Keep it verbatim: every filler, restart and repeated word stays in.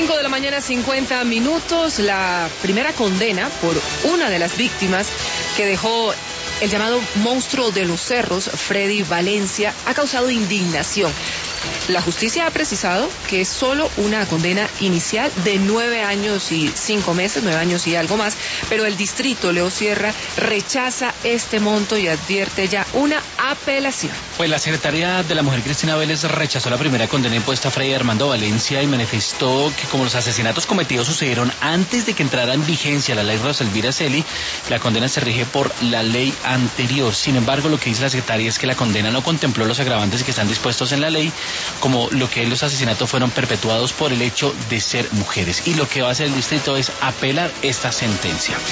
cinco de la mañana, cincuenta minutos. La primera condena por una de las víctimas que dejó el llamado monstruo de los cerros, Freddy Valencia, ha causado indignación. La justicia ha precisado que es solo una condena inicial de nueve años y cinco meses, nueve años y algo más, pero el distrito Leo Sierra rechaza este monto y advierte ya una apelación. Pues la Secretaría de la Mujer, Cristina Vélez, rechazó la primera condena impuesta a Freddy Armando Valencia y manifestó que como los asesinatos cometidos sucedieron antes de que entrara en vigencia la ley Rosa Elvira Celi, la condena se rige por la ley anterior. Sin embargo, lo que dice la Secretaría es que la condena no contempló los agravantes que están dispuestos en la ley, como lo que los asesinatos fueron perpetuados por el hecho de ser mujeres. Y lo que va a hacer el distrito es apelar esta sentencia.